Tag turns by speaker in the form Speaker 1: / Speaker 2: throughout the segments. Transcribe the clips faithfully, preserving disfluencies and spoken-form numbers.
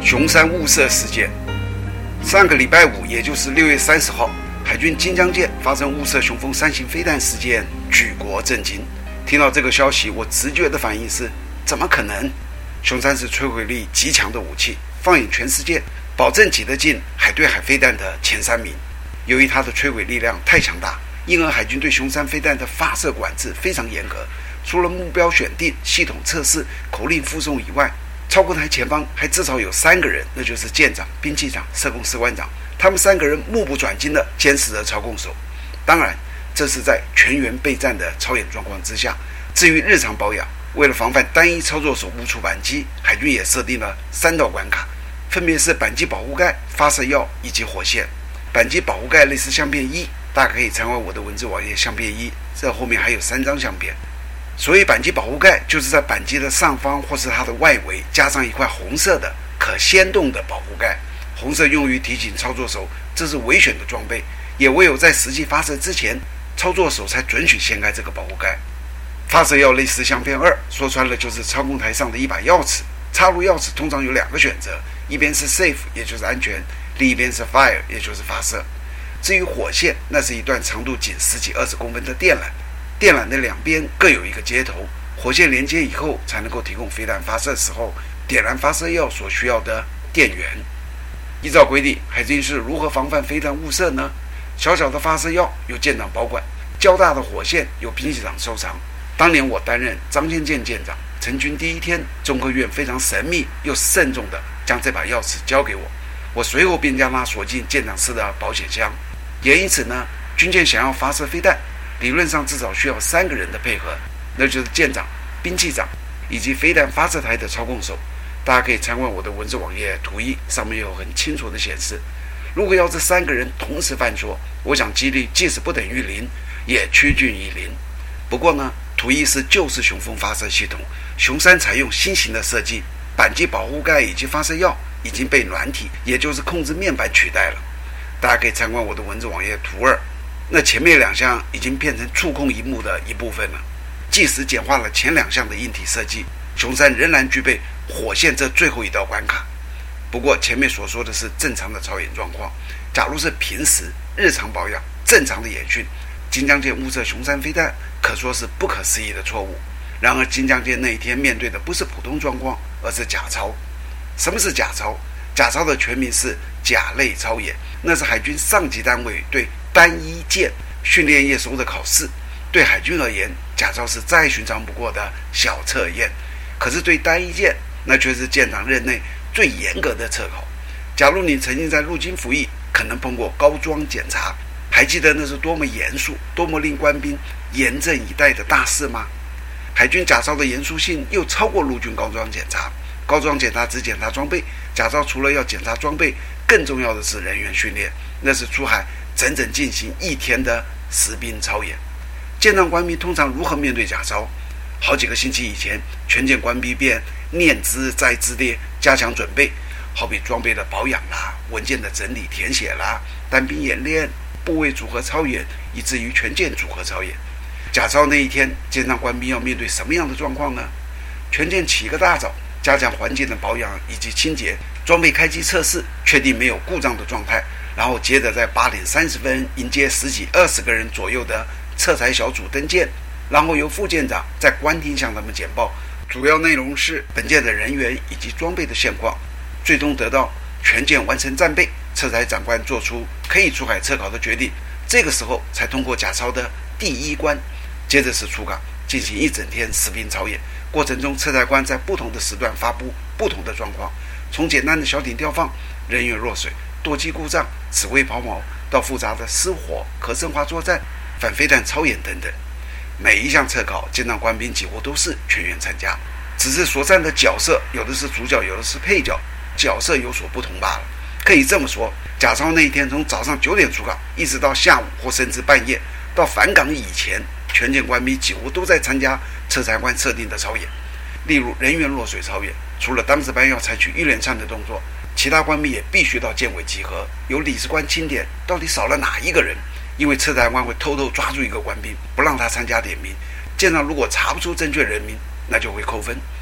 Speaker 1: 熊山雾社事件。上个礼拜五，也就是六月三十号，海军金江舰发生雾社雄风三型飞弹事件，举国震惊。听到这个消息，我直觉的反应是：怎么可能？熊三是摧毁力极强的武器，放眼全世界，保证挤得进海对海飞弹的前三名。由于它的摧毁力量太强大，因而海军对熊三飞弹的发射管制非常严格。除了目标选定、系统测试、口令附送以外，操控台前方还至少有三个人，那就是舰长、兵器长、社工士官长。他们三个人目不转睛地监视着操控手。当然，这是在全员备战的操演状况之下。至于日常保养，为了防范单一操作手误触扳机，海军也设定了三道关卡，分别是扳机保护盖、发射药以及火线。扳机保护盖类似相片一，大家可以参观我的文字网页相片一，这后面还有三张相片。所谓扳机保护盖，就是在扳机的上方或是它的外围加上一块红色的可掀动的保护盖，红色用于提醒操作手这是危险的装备，也唯有在实际发射之前，操作手才准许掀开这个保护盖。发射药类似相片二，说穿了就是操控台上的一把钥匙，插入钥匙通常有两个选择，一边是 safe 也就是安全，另一边是 fire 也就是发射。至于火线，那是一段长度仅十几二十公分的电缆，电缆的两边各有一个接头，火线连接以后才能够提供飞弹发射时候点燃发射药所需要的电源。依照规定，海军是如何防范飞弹误射呢？小小的发射药由舰长保管，较大的火线由兵器长收藏。当年我担任张先建舰长，成军第一天，中科院非常神秘又慎重地将这把钥匙交给我，我随后便将它锁进舰长室的保险箱。也因此呢，军舰想要发射飞弹，理论上至少需要三个人的配合，那就是舰长、兵器长以及飞弹发射台的操控手。大家可以参观我的文字网页图一，上面有很清楚的显示。如果要这三个人同时犯错，我想几率即使不等于零，也趋近于零。不过呢，图一是旧式雄风发射系统，雄三采用新型的设计，扳机保护盖以及发射药已经被软体，也就是控制面板取代了。大家可以参观我的文字网页图二。那前面两项已经变成触控萤幕的一部分了，即使简化了前两项的硬体设计，雄三仍然具备火线这最后一道关卡。不过前面所说的是正常的操演状况，假如是平时日常保养、正常的演训，金江舰误射雄三飞弹可说是不可思议的错误。然而金江舰那一天面对的不是普通状况，而是假操。什么是假操？假操的全名是甲类操演，那是海军上级单位对单一舰训练业收的考试。对海军而言，假操是再寻常不过的小测验，可是对单一舰，那却是舰长任内最严格的测考。假如你曾经在陆军服役，可能碰过高装检查，还记得那是多么严肃、多么令官兵严阵以待的大事吗？海军假操的严肃性又超过陆军高装检查。高装检查只检查装备，假操除了要检查装备，更重要的是人员训练，那是出海整整进行一天的实兵操演。舰上官兵通常如何面对假操？好几个星期以前，全舰官兵便念兹在兹地加强准备，好比装备的保养啦、文件的整理填写啦、单兵演练、部位组合操演，以至于全舰组合操演。假操那一天，舰上官兵要面对什么样的状况呢？全舰起个大早，加强环境的保养以及清洁，装备开机测试，确定没有故障的状态，然后接着在八点三十分迎接十几二十个人左右的测裁小组登舰，然后由副舰长在官厅向他们简报，主要内容是本舰的人员以及装备的现况，最终得到全舰完成战备，测裁长官做出可以出海测考的决定，这个时候才通过假操的第一关。接着是出港，进行一整天实兵操演，过程中测裁官在不同的时段发布不同的状况，从简单的小艇掉放、人员落水、舵机故障、指挥抛锚，到复杂的失火、可升华作战、反飞弹操演等等。每一项测考，舰上官兵几乎都是全员参加，只是所占的角色有的是主角，有的是配角，角色有所不同罢了。可以这么说，假操那一天从早上九点出港，一直到下午或甚至半夜，到返港以前，全舰官兵几乎都在参加测裁官设定的操演。例如人员落水操演，除了当值班要采取一连串的动作，其他官兵也必须到舰尾集合，由理事官清点到底少了哪一个人，因为测裁官会偷偷抓住一个官兵，不让他参加点名，舰上如果查不出正确人名，那就会扣分。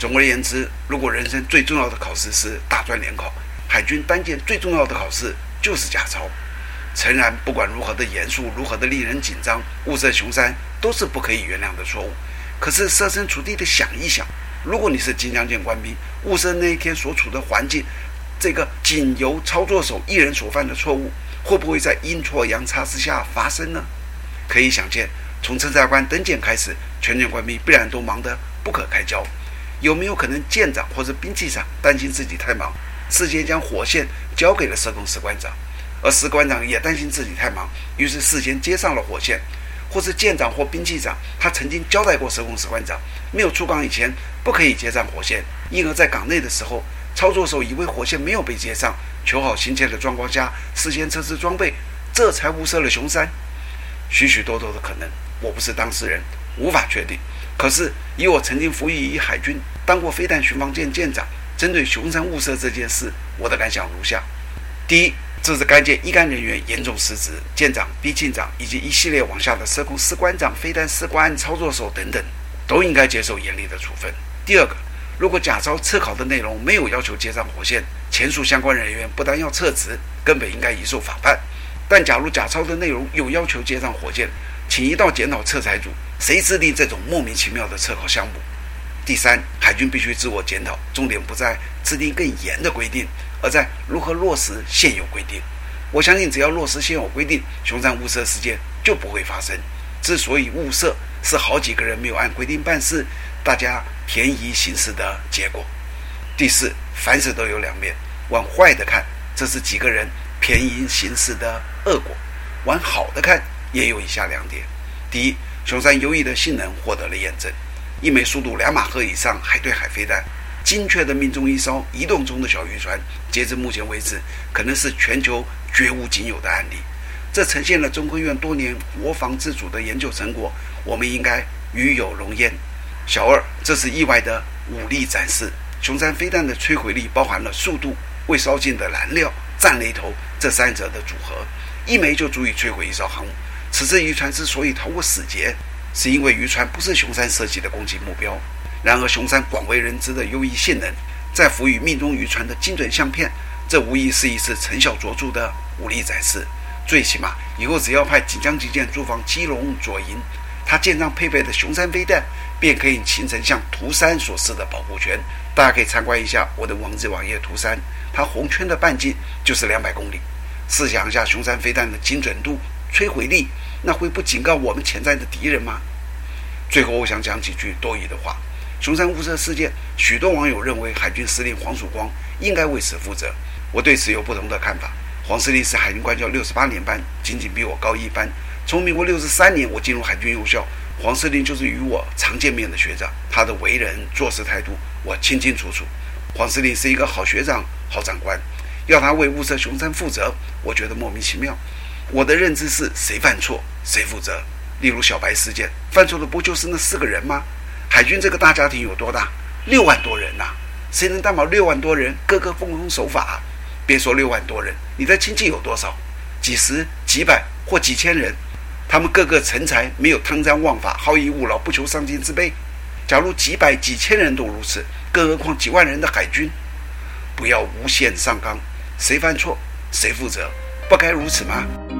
Speaker 1: 总而言之，如果人生最重要的考试是大专联考，海军单舰最重要的考试就是驾照。诚然，不管如何的严肃，如何的令人紧张，雾社雄山都是不可以原谅的错误。可是设身处地的想一想，如果你是金江舰官兵，雾社那一天所处的环境，这个仅由操作手一人所犯的错误，会不会在阴错阳差之下发生呢？可以想见，从侦察官登舰开始，全舰官兵必然都忙得不可开交。有没有可能舰长或者兵器长担心自己太忙，事先将火线交给了社工士官长，而士官长也担心自己太忙，于是事先接上了火线，或是舰长或兵器长他曾经交代过社工士官长，没有出港以前不可以接上火线，因而在港内的时候，操作手以为火线没有被接上，求好心切的状况下事先测试装备，这才误射了雄山。许许多多的可能，我不是当事人，无法确定。可是以我曾经服役于海军，当过飞弹巡防舰舰长，针对雄山误射这件事，我的感想如下：第一，这是该舰一干人员严重失职，舰长、兵器长以及一系列往下的社工士官长、飞弹士官、操作手等等，都应该接受严厉的处分。第二个，如果甲操测考的内容没有要求接上火线，前述相关人员不但要撤职，根本应该移送法办。但假如甲操的内容有要求接上火箭，请移到检讨测裁组，谁制定这种莫名其妙的测考项目？第三，海军必须自我检讨，重点不在制定更严的规定，而在如何落实现有规定。我相信只要落实现有规定，雄山误射事件就不会发生。之所以误射，是好几个人没有按规定办事，大家便宜行事的结果。第四，凡事都有两面，往坏的看，这是几个人便宜行事的恶果；往好的看，也有以下两点：第一，雄山优异的性能获得了验证，一枚速度两马赫以上海对海飞弹，精确地命中一艘移动中的小渔船，截至目前为止，可能是全球绝无仅有的案例。这呈现了中科院多年国防自主的研究成果，我们应该与有荣焉。小二，这是意外的武力展示。雄山飞弹的摧毁力包含了速度、未烧尽的燃料、战雷头这三者的组合，一枚就足以摧毁一艘航母。此次渔船之所以逃过死劫，是因为渔船不是雄山设计的攻击目标。然而雄山广为人知的优异性能，在赋予命中渔船的精准相片，这无疑是一次成效卓著的武力展示。最起码以后只要派锦江级舰驻防基隆左营，它舰上配备的雄山飞弹便可以形成像图三所示的保护圈。大家可以参观一下我的网址网页图三，它红圈的半径就是两百公里。试想一下雄山飞弹的精准度、摧毁力，那会不警告我们潜在的敌人吗？最后我想讲几句多余的话。雄山误射事件，许多网友认为海军司令黄曙光应该为此负责，我对此有不同的看法。黄司令是海军官校六十八年班，仅仅比我高一班。从民国六十三年我进入海军幼校，黄司令就是与我常见面的学长，他的为人做事态度我清清楚楚。黄司令是一个好学长、好长官，要他为误射雄山负责，我觉得莫名其妙。我的认知是谁犯错谁负责。例如小白事件，犯错的不就是那四个人吗？海军这个大家庭有多大？六万多人啊，谁能担保六万多人个个奉公守法啊？别说六万多人，你的亲戚有多少？几十、几百或几千人，他们个个成才，没有贪赃枉法、好逸恶劳、不求上进之辈。假如几百、几千人都如此，更何况几万人的海军？不要无限上纲，谁犯错谁负责，不该如此吗？